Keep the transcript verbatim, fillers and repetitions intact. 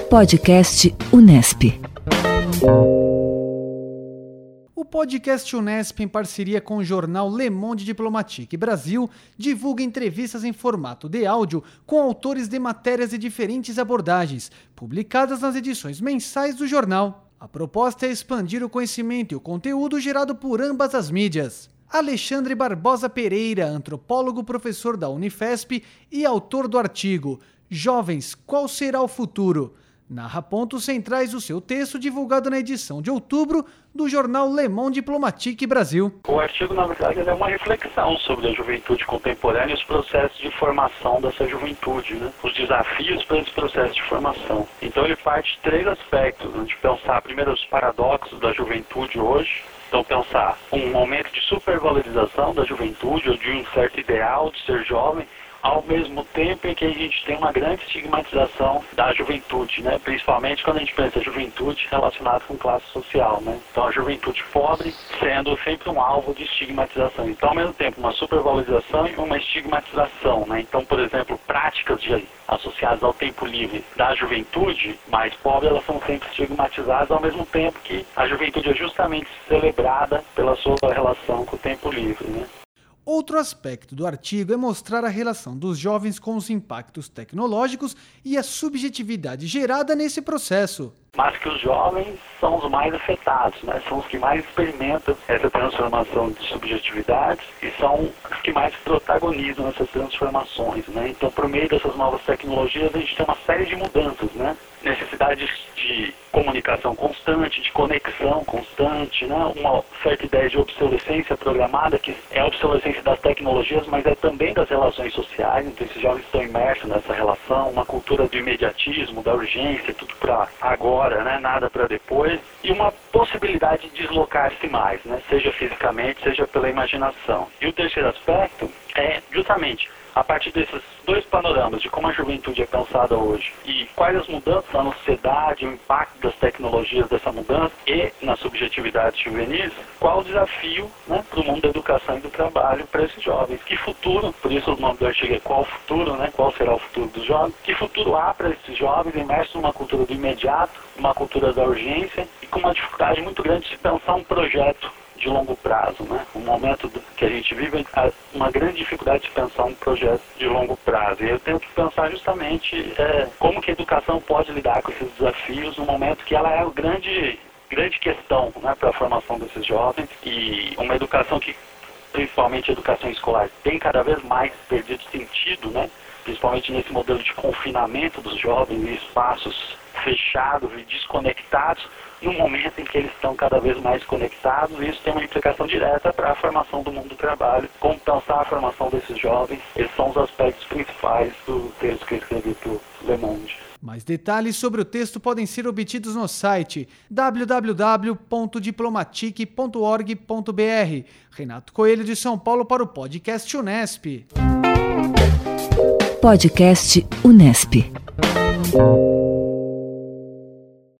Podcast Unesp. O podcast Unesp, em parceria com o jornal Le Monde Diplomatique Brasil, divulga entrevistas em formato de áudio com autores de matérias de diferentes abordagens, publicadas nas edições mensais do jornal. A proposta é expandir o conhecimento e o conteúdo gerado por ambas as mídias. Alexandre Barbosa Pereira, antropólogo, professor da Unifesp e autor do artigo Jovens, qual será o futuro?, narra pontos centrais do seu texto divulgado na edição de outubro do jornal Le Monde Diplomatique Brasil. O artigo, na verdade, é uma reflexão sobre a juventude contemporânea e os processos de formação dessa juventude, né? Os desafios para esse processo de formação. Então ele parte de três aspectos, né? De pensar primeiro os paradoxos da juventude hoje. Então pensar um momento de supervalorização da juventude ou de um certo ideal de ser jovem, ao mesmo tempo em que a gente tem uma grande estigmatização da juventude, né? Principalmente quando a gente pensa em juventude relacionada com classe social, né? Então a juventude pobre sendo sempre um alvo de estigmatização. Então, ao mesmo tempo, uma supervalorização e uma estigmatização, né? Então, por exemplo, práticas de, associadas ao tempo livre da juventude mais pobre, elas são sempre estigmatizadas, ao mesmo tempo que a juventude é justamente celebrada pela sua relação com o tempo livre, né? Outro aspecto do artigo é mostrar a relação dos jovens com os impactos tecnológicos e a subjetividade gerada nesse processo. Mas que os jovens são os mais afetados, né? São os que mais experimentam essa transformação de subjetividades e são os que mais protagonizam essas transformações, né? Então, por meio dessas novas tecnologias, a gente tem uma série de mudanças, né? Necessidades de comunicação constante, de conexão constante, né? Uma certa ideia de obsolescência programada, que é a obsolescência das tecnologias, mas é também das relações sociais. Então, esses jovens estão imersos nessa relação, uma cultura do imediatismo, da urgência, tudo para agora, né? Nada para depois, e uma possibilidade de deslocar-se mais, né? Seja fisicamente, seja pela imaginação. E o terceiro aspecto é justamente a partir desses dois panoramas de como a juventude é pensada hoje e quais as mudanças na sociedade, o impacto das tecnologias dessa mudança e na subjetividade juvenis, qual o desafio, né, para o mundo da educação e do trabalho para esses jovens. Que futuro, por isso o nome do artigo é Qual o Futuro, né? Qual será o futuro dos jovens? Que futuro há para esses jovens imersos numa cultura do imediato, uma cultura da urgência e com uma dificuldade muito grande de pensar um projeto de longo prazo, né? Um momento que a gente vive, uma grande dificuldade de pensar um projeto de longo prazo. E eu tenho que pensar justamente é, como que a educação pode lidar com esses desafios no momento que ela é a grande, grande questão, né, para a formação desses jovens, e uma educação que, principalmente a educação escolar, tem cada vez mais perdido sentido, né? Principalmente nesse modelo de confinamento dos jovens em espaços fechados e desconectados, no momento em que eles estão cada vez mais conectados, e isso tem uma implicação direta para a formação do mundo do trabalho. Como pensar a formação desses jovens, esses são os aspectos principais do texto que eu escrevi para o Le Monde. Mais detalhes sobre o texto podem ser obtidos no site w w w ponto diplomatique ponto org ponto b r. Renato Coelho, de São Paulo, para o Podcast Unesp. Podcast Unesp.